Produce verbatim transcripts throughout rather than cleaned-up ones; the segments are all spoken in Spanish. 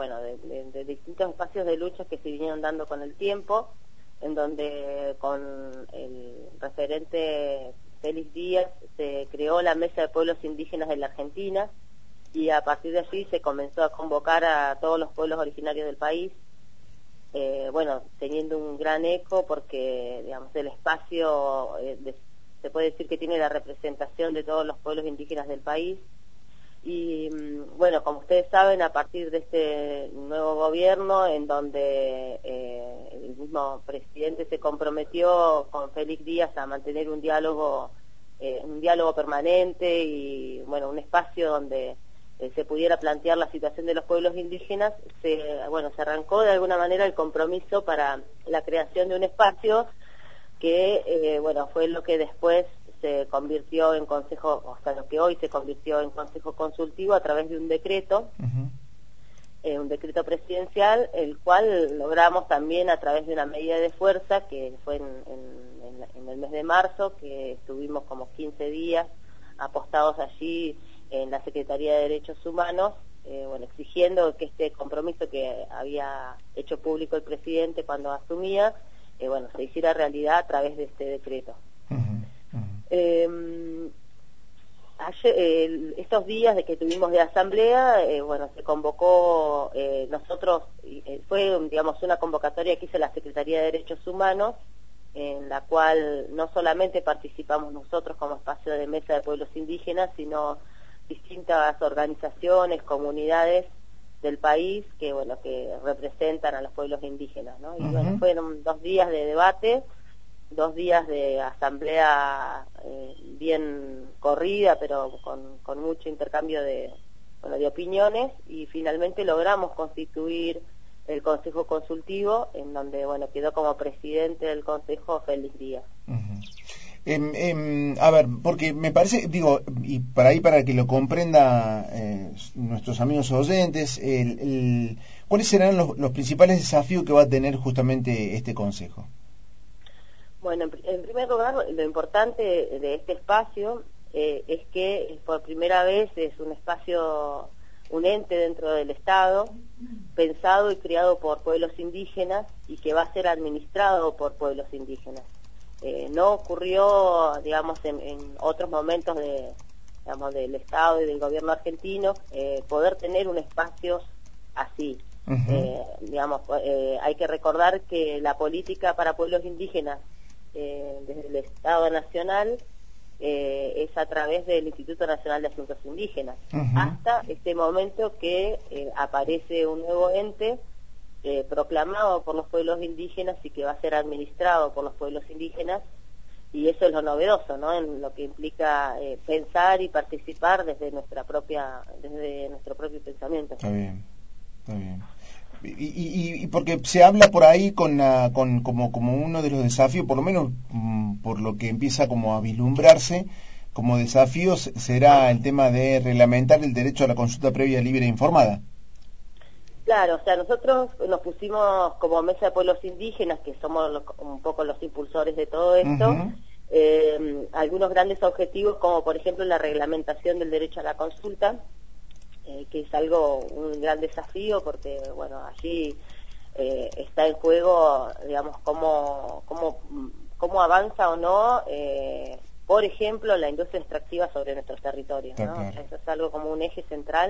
bueno, de, de, de distintos espacios de lucha que se vinieron dando con el tiempo, en donde con el referente Félix Díaz se creó la Mesa de Pueblos Indígenas de la Argentina, y a partir de allí se comenzó a convocar a todos los pueblos originarios del país, eh, bueno, teniendo un gran eco porque, digamos, el espacio, eh, de, se puede decir que tiene la representación de todos los pueblos indígenas del país. Y bueno, como ustedes saben, a partir de este nuevo gobierno, en donde eh, el mismo presidente se comprometió con Félix Díaz a mantener un diálogo, eh, un diálogo permanente y bueno, un espacio donde eh, se pudiera plantear la situación de los pueblos indígenas, se, bueno, se arrancó de alguna manera el compromiso para la creación de un espacio que, eh, bueno, fue lo que después se convirtió en consejo, o sea, lo que hoy se convirtió en consejo consultivo a través de un decreto, uh-huh. eh, un decreto presidencial, el cual logramos también a través de una medida de fuerza, que fue en, en, en el mes de marzo, que estuvimos como quince días apostados allí en la Secretaría de Derechos Humanos, eh, bueno, exigiendo que este compromiso que había hecho público el presidente cuando asumía, eh, bueno, se hiciera realidad a través de este decreto. Uh-huh. Eh, ayer, eh, estos días de que tuvimos de asamblea, eh, bueno, se convocó, eh, nosotros, eh, fue, digamos, una convocatoria que hizo la Secretaría de Derechos Humanos, en la cual no solamente participamos nosotros como espacio de mesa de pueblos indígenas, sino distintas organizaciones, comunidades del país que, bueno, que representan a los pueblos indígenas, ¿no? Y uh-huh. bueno, fueron dos días de debate, dos días de asamblea eh, bien corrida, pero con, con mucho intercambio de, bueno, de opiniones, y finalmente logramos constituir el Consejo Consultivo, en donde, bueno, quedó como presidente del Consejo Félix Díaz. Uh-huh. Eh, eh, a ver, porque me parece, digo, y para ahí para que lo comprenda eh, nuestros amigos oyentes, el, el, ¿cuáles serán los, los principales desafíos que va a tener justamente este Consejo? Bueno, en primer lugar, lo importante de este espacio eh, es que por primera vez es un espacio, un ente dentro del Estado, pensado y creado por pueblos indígenas y que va a ser administrado por pueblos indígenas. Eh, no ocurrió, digamos, en, en otros momentos de, digamos, del Estado y del gobierno argentino eh, poder tener un espacio así. Uh-huh. Eh, digamos, eh, hay que recordar que la política para pueblos indígenas Eh, desde el Estado Nacional eh, es a través del Instituto Nacional de Asuntos Indígenas, uh-huh. hasta este momento que eh, aparece un nuevo ente eh, proclamado por los pueblos indígenas y que va a ser administrado por los pueblos indígenas, y eso es lo novedoso, ¿no? En lo que implica eh, pensar y participar desde nuestra propia, desde nuestro propio pensamiento. Está bien, está bien. Y, y, y porque se habla por ahí con, la, con como, como uno de los desafíos, por lo menos mmm, por lo que empieza como a vislumbrarse, como desafíos será el tema de reglamentar el derecho a la consulta previa, libre e informada. Claro, o sea, nosotros nos pusimos como Mesa de Pueblos Indígenas, que somos los, un poco los impulsores de todo esto, uh-huh. eh, algunos grandes objetivos, como por ejemplo la reglamentación del derecho a la consulta, Eh, que es algo, un gran desafío, porque, bueno, allí eh, está en juego, digamos, cómo, cómo, cómo avanza o no, eh, por ejemplo, la industria extractiva sobre nuestros territorios, ¿no? Claro. Eso es algo como un eje central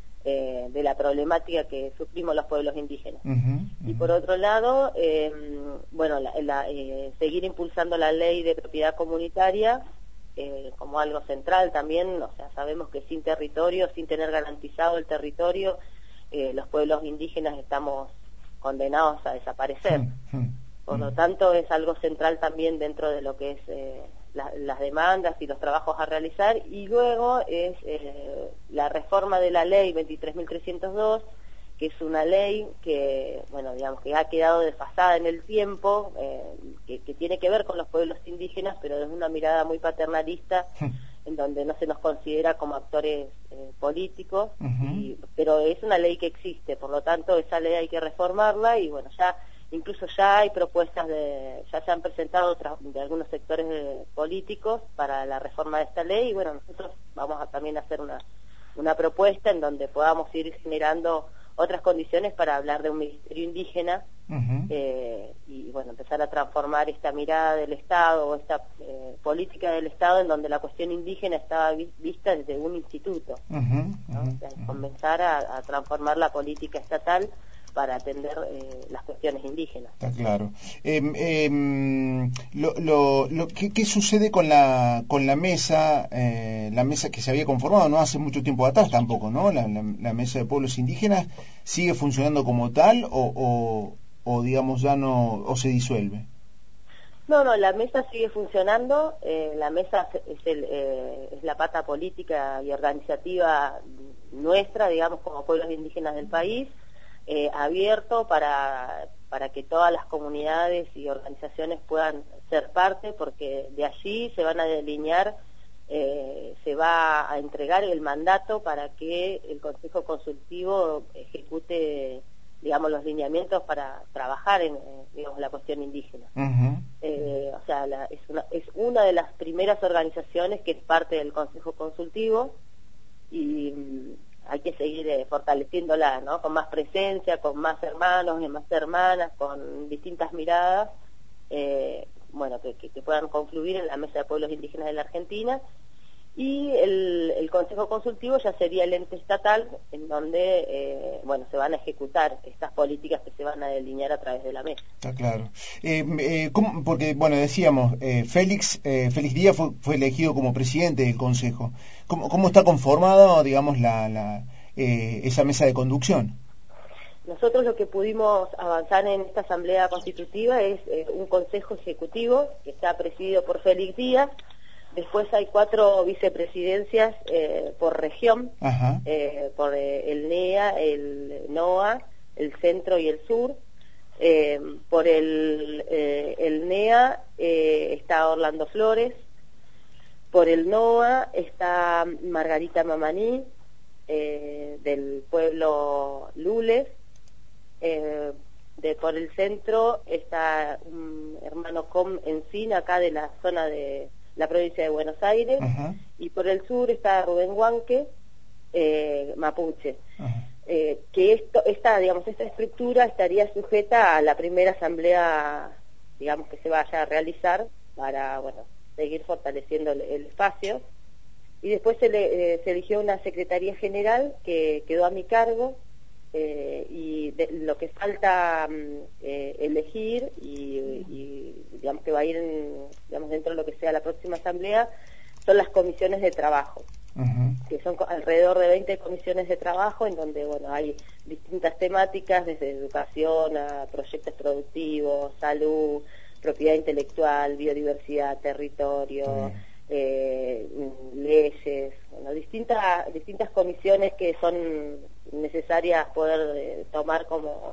eh, de la problemática que sufrimos los pueblos indígenas. Uh-huh, uh-huh. Y por otro lado, eh, bueno, la, la, eh, seguir impulsando la ley de propiedad comunitaria, Eh, como algo central también. O sea, sabemos que sin territorio, sin tener garantizado el territorio, eh, los pueblos indígenas estamos condenados a desaparecer. Por lo tanto, es algo central también dentro de lo que es eh, la, las demandas y los trabajos a realizar. Y luego es eh, la reforma de la ley veintitrés mil trescientos dos, que es una ley que, bueno, digamos que ha quedado desfasada en el tiempo, eh, que, que tiene que ver con los pueblos indígenas, pero desde una mirada muy paternalista, en donde no se nos considera como actores eh, políticos, uh-huh. y, pero es una ley que existe, por lo tanto esa ley hay que reformarla, y bueno, ya incluso ya hay propuestas, de ya se han presentado otras, de algunos sectores de, políticos para la reforma de esta ley, y bueno, nosotros vamos a también hacer una, una propuesta en donde podamos ir generando otras condiciones para hablar de un ministerio indígena. Uh-huh. eh, y bueno, empezar a transformar esta mirada del Estado o esta eh, política del Estado en donde la cuestión indígena estaba vi vista desde un instituto, uh-huh, ¿no? uh-huh, O sea, uh-huh. comenzar a, a transformar la política estatal para atender eh, las cuestiones indígenas. Está claro. Eh, eh, lo, lo, lo, ¿qué, ¿Qué sucede con la con la mesa, eh, la mesa que se había conformado no hace mucho tiempo atrás tampoco, ¿no? La, la, la mesa de pueblos indígenas sigue funcionando como tal o, o, o digamos ya no o se disuelve. No, no, la mesa sigue funcionando. Eh, la mesa es, el, eh, es la pata política y organizativa nuestra, digamos, como pueblos indígenas del país. Eh, abierto para, para que todas las comunidades y organizaciones puedan ser parte, porque de allí se van a delinear, eh, se va a entregar el mandato para que el Consejo Consultivo ejecute, digamos, los lineamientos para trabajar en, digamos, la cuestión indígena. Uh-huh. Eh, o sea, la, es, una, es una de las primeras organizaciones que es parte del Consejo Consultivo y hay que seguir eh, fortaleciéndola, ¿no? Con más presencia, con más hermanos y más hermanas, con distintas miradas, eh, bueno, que, que, que puedan confluir en la Mesa de Pueblos Indígenas de la Argentina. Y el, el Consejo Consultivo ya sería el ente estatal en donde, eh, bueno, se van a ejecutar estas políticas que se van a delinear a través de la mesa. Está claro. Eh, eh, ¿cómo? Porque, bueno, decíamos, eh, Félix eh, Félix Díaz fue, fue elegido como presidente del Consejo. ¿Cómo, cómo está conformada, digamos, la, la eh, esa mesa de conducción? Nosotros lo que pudimos avanzar en esta Asamblea Constitutiva es eh, un Consejo Ejecutivo que está presidido por Félix Díaz. Después hay cuatro vicepresidencias eh, por región, eh, por eh, el N E A, el NOA, el Centro y el Sur. Eh, por el, eh, el N E A eh, está Orlando Flores, por el NOA está Margarita Mamaní, eh, del pueblo Lules. Eh, de, por el Centro está un hermano Com Encina, acá de la zona de la provincia de Buenos Aires. Uh-huh. Y por el sur está Rubén Huanque, eh, mapuche. Uh-huh. eh, que esto, esta, digamos, esta estructura estaría sujeta a la primera asamblea, digamos, que se vaya a realizar para, bueno, seguir fortaleciendo el, el espacio. Y después se, le, eh, se eligió una secretaría general que quedó a mi cargo, eh, y de, lo que falta eh, elegir y, y digamos que va a ir en, digamos, dentro de lo que sea la próxima asamblea son las comisiones de trabajo. Uh-huh. Que son alrededor de veinte comisiones de trabajo en donde, bueno, hay distintas temáticas desde educación a proyectos productivos, salud, propiedad intelectual, biodiversidad, territorio, eh, leyes, bueno, distintas distintas comisiones que son necesarias poder eh, tomar como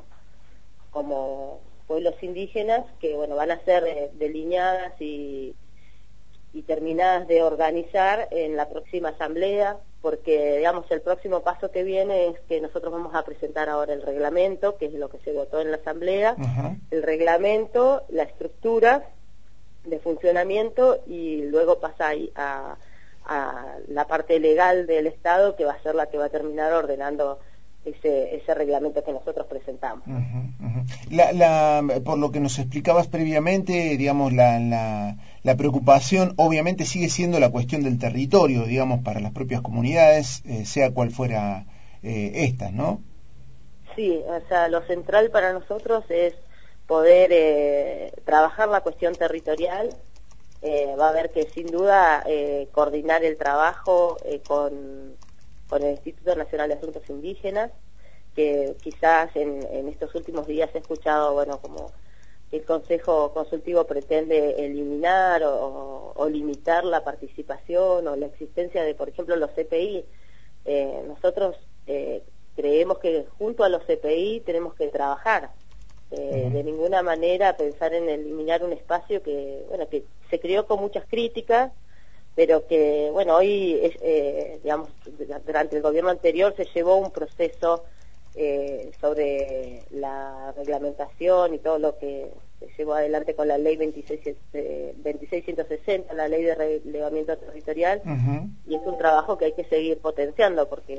como pueblos indígenas, que, bueno, van a ser eh, delineadas y y terminadas de organizar en la próxima asamblea, porque, digamos, el próximo paso que viene es que nosotros vamos a presentar ahora el reglamento, que es lo que se votó en la asamblea, uh-huh. El reglamento, la estructura de funcionamiento, y luego pasa a, a la parte legal del Estado, que va a ser la que va a terminar ordenando ese ese reglamento que nosotros presentamos. Uh-huh, uh-huh. La, la, por lo que nos explicabas previamente, digamos, la, la, la preocupación obviamente sigue siendo la cuestión del territorio, digamos, para las propias comunidades, eh, sea cual fuera eh, esta, ¿no? Sí, o sea, lo central para nosotros es poder eh, trabajar la cuestión territorial. Eh, va a haber que, sin duda, eh, coordinar el trabajo eh, con... con el Instituto Nacional de Asuntos Indígenas, que quizás en, en estos últimos días he escuchado, bueno, como el Consejo Consultivo pretende eliminar o, o limitar la participación o la existencia de, por ejemplo, los C P I. Eh, nosotros eh, creemos que junto a los C P I tenemos que trabajar. Eh, uh-huh. De ninguna manera pensar en eliminar un espacio que, bueno, que se creó con muchas críticas, pero que, bueno, hoy, es, eh, digamos, durante el gobierno anterior se llevó un proceso eh, sobre la reglamentación y todo lo que se llevó adelante con la ley veintiséis ciento sesenta, la ley de relevamiento territorial, uh-huh. Y es un trabajo que hay que seguir potenciando, porque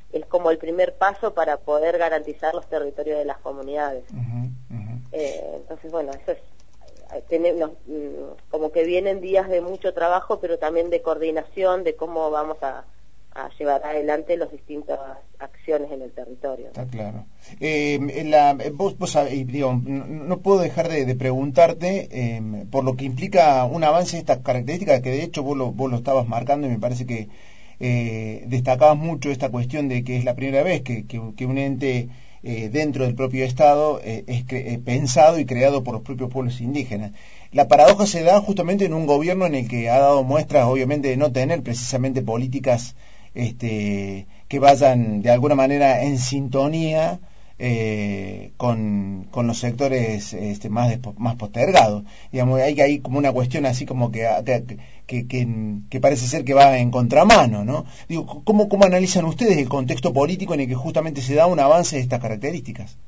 es como el primer paso para poder garantizar los territorios de las comunidades. Uh-huh, uh-huh. Eh, entonces, bueno, eso es, tenemos, como que vienen días de mucho trabajo, pero también de coordinación de cómo vamos a, a llevar adelante las distintas acciones en el territorio. Está claro. Eh, la, vos, vos digo, no, no puedo dejar de, de preguntarte eh, por lo que implica un avance de estas características, que de hecho vos lo, vos lo estabas marcando y me parece que eh, destacabas mucho esta cuestión de que es la primera vez que, que, que un ente eh, dentro del propio Estado eh, es cre- eh, pensado y creado por los propios pueblos indígenas. La paradoja se da justamente en un gobierno en el que ha dado muestras, obviamente, de no tener precisamente políticas este, que vayan de alguna manera en sintonía eh, con, con los sectores este, más despo, más postergados. Digamos, hay, hay como una cuestión así como que, que, que, que parece ser que va en contramano, ¿no? Digo, ¿cómo, ¿cómo analizan ustedes el contexto político en el que justamente se da un avance de estas características?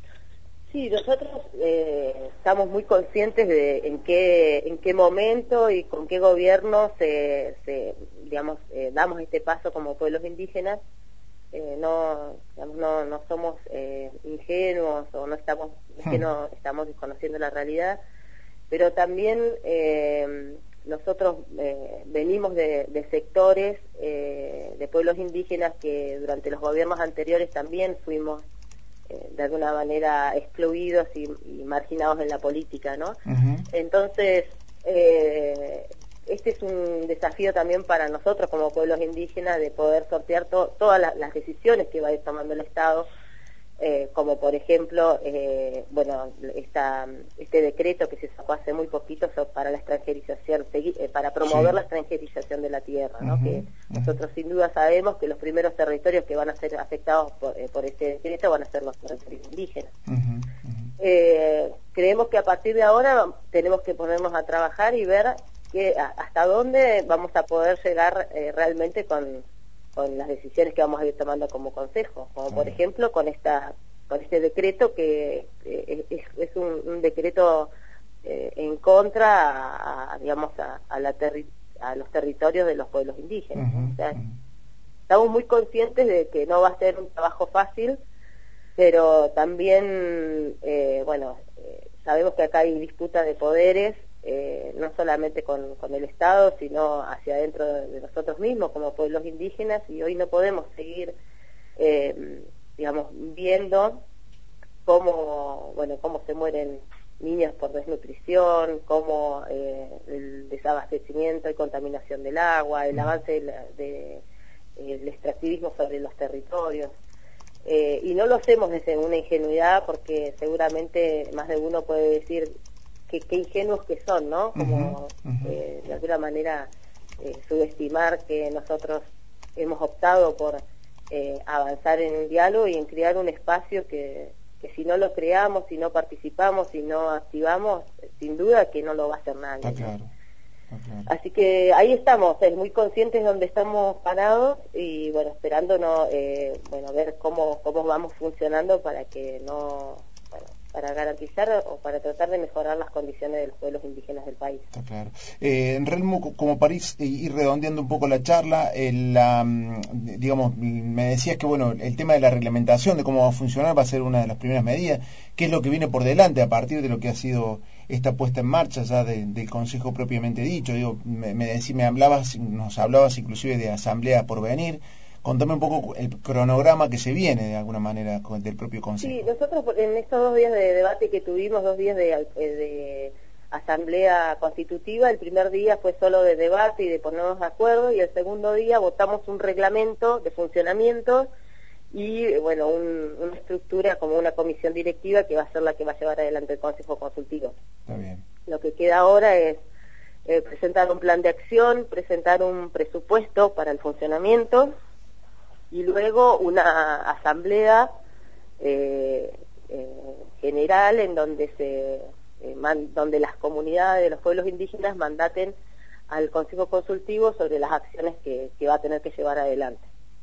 Sí, nosotros eh, estamos muy conscientes de en qué en qué momento y con qué gobierno se, se digamos eh, damos este paso como pueblos indígenas. Eh, no, digamos, no no somos eh, ingenuos o no estamos es que no estamos desconociendo la realidad, pero también eh, nosotros eh, venimos de, de sectores eh, de pueblos indígenas que durante los gobiernos anteriores también fuimos de alguna manera excluidos y, y marginados en la política, ¿no? Uh-huh. Entonces, eh, este es un desafío también para nosotros como pueblos indígenas de poder sortear to- todas la, las decisiones que va a ir tomando el Estado, eh, como por ejemplo, eh, bueno, esta, este decreto que se sacó hace muy poquito para la extranjerización, eh, para promover sí. la extranjerización de la tierra, ¿no? Uh-huh. Que nosotros sin duda sabemos que los primeros territorios que van a ser afectados por, eh, por este decreto van a ser los territorios indígenas. Uh-huh. Uh-huh. Eh, creemos que a partir de ahora tenemos que ponernos a trabajar y ver que, a, hasta dónde vamos a poder llegar eh, realmente con con las decisiones que vamos a ir tomando como consejo, como por ejemplo con esta con este decreto que eh, es, es un, un decreto eh, en contra a, a, digamos a, a, la terri a los territorios de los pueblos indígenas. Uh-huh, o sea, uh-huh. Estamos muy conscientes de que no va a ser un trabajo fácil, pero también eh, bueno eh, sabemos que acá hay disputa de poderes. Eh, no solamente con, con el Estado, sino hacia adentro de nosotros mismos como pueblos indígenas, y hoy no podemos seguir, eh, digamos, viendo cómo, bueno, cómo se mueren niños por desnutrición, cómo eh, el desabastecimiento y contaminación del agua, el avance del de, de, extractivismo sobre los territorios. Eh, y no lo hacemos desde una ingenuidad, porque seguramente más de uno puede decir que qué ingenuos que son, ¿no? Como uh-huh, uh-huh. Eh, de alguna manera eh, subestimar que nosotros hemos optado por eh, avanzar en un diálogo y en crear un espacio que, que si no lo creamos, si no participamos, si no activamos, sin duda que no lo va a hacer nadie. Está claro, está claro. Así que ahí estamos, es muy conscientes de dónde estamos parados y bueno, esperando no, eh, bueno, ver cómo cómo vamos funcionando para que no bueno, para garantizar o para tratar de mejorar las condiciones de los pueblos indígenas del país. Está claro. Eh, Relmu, como para ir redondeando un poco la charla, el, la, digamos, me decías que bueno, el tema de la reglamentación, de cómo va a funcionar, va a ser una de las primeras medidas. ¿Qué es lo que viene por delante a partir de lo que ha sido esta puesta en marcha ya de, del Consejo propiamente dicho? Digo, me, me, decí, me hablabas, nos hablabas inclusive de asamblea por venir. Contame un poco el cronograma que se viene de alguna manera del propio Consejo. Sí, nosotros en estos dos días de debate que tuvimos, dos días de, de asamblea constitutiva, el primer día fue solo de debate y de ponernos de acuerdo, y el segundo día votamos un reglamento de funcionamiento y bueno, un, una estructura como una comisión directiva que va a ser la que va a llevar adelante el Consejo Consultivo. Está bien. Lo que queda ahora es eh, presentar un plan de acción, presentar un presupuesto para el funcionamiento, y luego una asamblea eh, eh, general en donde se eh, man, donde las comunidades de los pueblos indígenas mandaten al Consejo Consultivo sobre las acciones que, que va a tener que llevar adelante.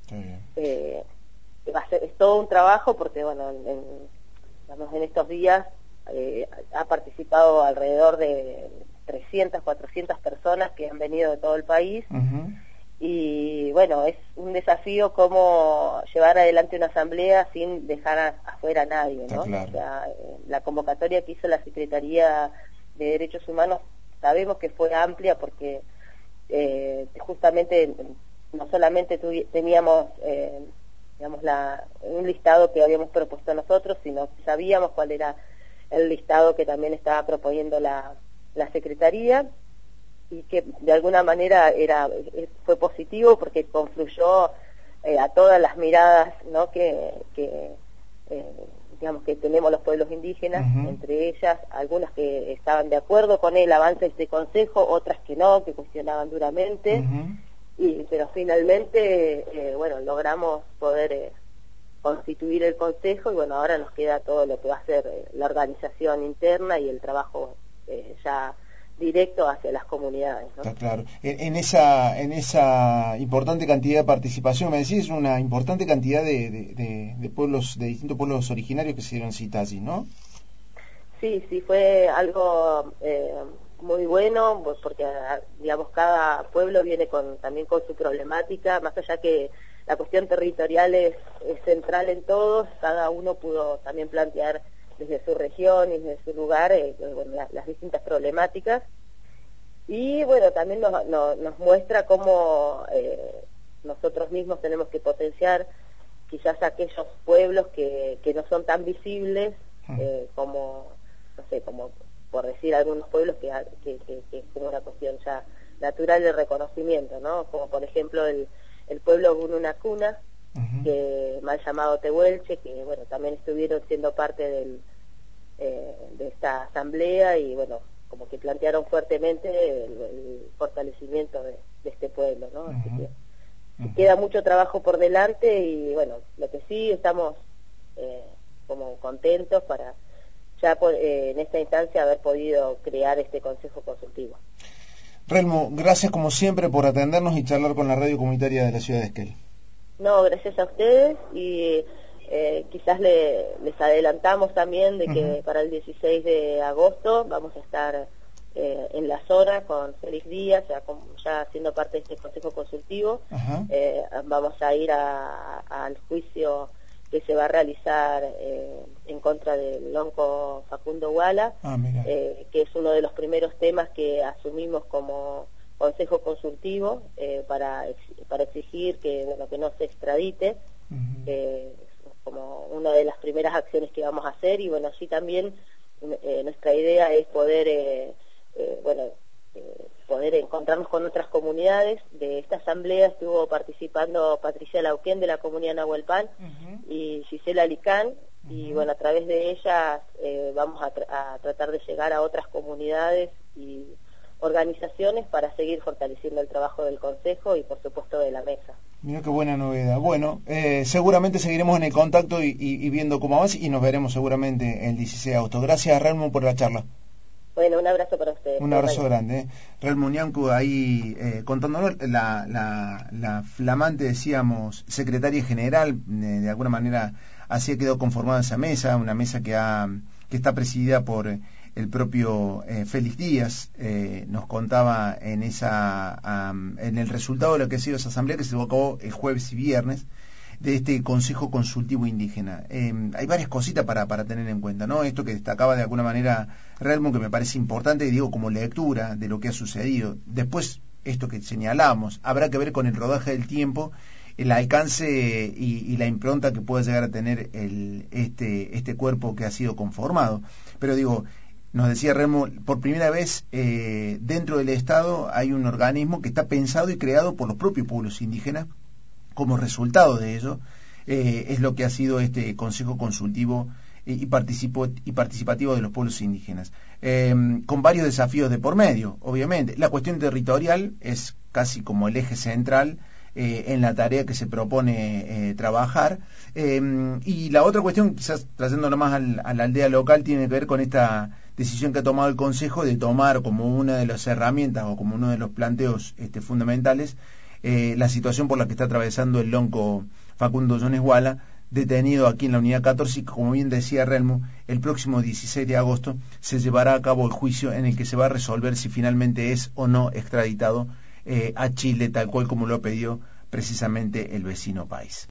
Eh, va a ser, es todo un trabajo porque bueno en, en, digamos, en estos días eh, ha participado alrededor de trescientas, cuatrocientas personas que han venido de todo el país. Uh-huh. y bueno, es un desafío cómo llevar adelante una asamblea sin dejar a, afuera a nadie, ¿no? Claro. O sea, la convocatoria que hizo la Secretaría de Derechos Humanos sabemos que fue amplia porque eh, justamente no solamente teníamos eh, digamos la, un listado que habíamos propuesto nosotros, sino que sabíamos cuál era el listado que también estaba proponiendo la, la Secretaría, y que de alguna manera era fue positivo porque confluyó eh, a todas las miradas, ¿no?, que, que eh, digamos que tenemos los pueblos indígenas, uh-huh. entre ellas algunas que estaban de acuerdo con el avance de este consejo, otras que no, que cuestionaban duramente, uh-huh. y pero finalmente eh, bueno, logramos poder eh, constituir el consejo, y bueno, ahora nos queda todo lo que va a ser eh, la organización interna y el trabajo eh, ya directo hacia las comunidades, ¿no? Está claro. En, en esa en esa importante cantidad de participación, me decís, una importante cantidad de, de, de, de pueblos, de distintos pueblos originarios que se dieron cita allí, ¿no? Sí, sí, fue algo eh, muy bueno, porque digamos cada pueblo viene con también con su problemática, más allá que la cuestión territorial es, es central en todos, cada uno pudo también plantear desde su región y desde su lugar eh, bueno, las, las distintas problemáticas, y bueno, también nos, nos, nos muestra cómo eh, nosotros mismos tenemos que potenciar quizás aquellos pueblos que, que no son tan visibles eh, como, no sé, como por decir algunos pueblos que, que, que, que es como una cuestión ya natural de reconocimiento, ¿no? Como por ejemplo el, el pueblo Gununacuna, uh-huh. que mal llamado Tehuelche, que bueno, también estuvieron siendo parte del, eh, de esta asamblea, y bueno, como que plantearon fuertemente el, el fortalecimiento de, de este pueblo, ¿no? Uh-huh. Así que uh-huh. queda mucho trabajo por delante, y bueno, lo que sí estamos eh, como contentos para ya por, eh, en esta instancia haber podido crear este consejo consultivo. Relmu, gracias como siempre por atendernos y charlar con la radio comunitaria de la ciudad de Esquel. No, gracias a ustedes, y eh, quizás le, les adelantamos también de que uh-huh. para el dieciséis de agosto vamos a estar eh, en la zona con Félix Díaz, ya, con, ya siendo parte de este consejo consultivo. Uh-huh. eh, vamos a ir a, a, al juicio que se va a realizar eh, en contra del lonco Facundo Guala, ah, eh, que es uno de los primeros temas que asumimos como consejo consultivo eh, para para exigir que bueno que no se extradite, uh-huh. eh, como una de las primeras acciones que vamos a hacer, y bueno, así también eh, nuestra idea es poder eh, eh, bueno eh, poder encontrarnos con otras comunidades. De esta asamblea estuvo participando Patricia Lauquén de la comunidad Nahuelpan, uh-huh. y Gisela Licán, uh-huh. y bueno, a través de ellas eh, vamos a, tra- a tratar de llegar a otras comunidades y organizaciones para seguir fortaleciendo el trabajo del Consejo y por supuesto de la mesa. Mira qué buena novedad. Bueno, eh, seguramente seguiremos en el contacto y, y, y viendo cómo avanza, y nos veremos seguramente el dieciséis de agosto. Gracias, Relmu, por la charla. Bueno, un abrazo para ustedes. Un abrazo Bye. grande. ¿eh? Relmu Ñancu ahí eh, contándonos la, la, la flamante, decíamos, secretaria general, eh, de alguna manera así ha quedado conformada esa mesa, una mesa que, ha, que está presidida por el propio eh, Félix Díaz. Eh, nos contaba en esa um, en el resultado de lo que ha sido esa asamblea que se llevó a cabo el jueves y viernes de este Consejo Consultivo Indígena. Eh, hay varias cositas para, para tener en cuenta, ¿no? Esto que destacaba de alguna manera Relmu, que me parece importante, digo, como lectura de lo que ha sucedido. Después, esto que señalamos, habrá que ver con el rodaje del tiempo, el alcance y, y la impronta que puede llegar a tener el, este, este cuerpo que ha sido conformado. Pero digo, nos decía Relmu, por primera vez eh, dentro del Estado hay un organismo que está pensado y creado por los propios pueblos indígenas. Como resultado de ello, eh, es lo que ha sido este Consejo Consultivo y, participo, y Participativo de los Pueblos Indígenas, eh, con varios desafíos de por medio, obviamente. La cuestión territorial es casi como el eje central eh, en la tarea que se propone eh, trabajar, eh, y la otra cuestión, quizás trayéndolo más al, a la aldea local, tiene que ver con esta decisión que ha tomado el Consejo de tomar como una de las herramientas o como uno de los planteos este, fundamentales Eh, la situación por la que está atravesando el lonco Facundo Jones Guala, detenido aquí en la unidad catorce, y como bien decía Relmu, el próximo dieciséis de agosto se llevará a cabo el juicio en el que se va a resolver si finalmente es o no extraditado eh, a Chile, tal cual como lo pidió precisamente el vecino país.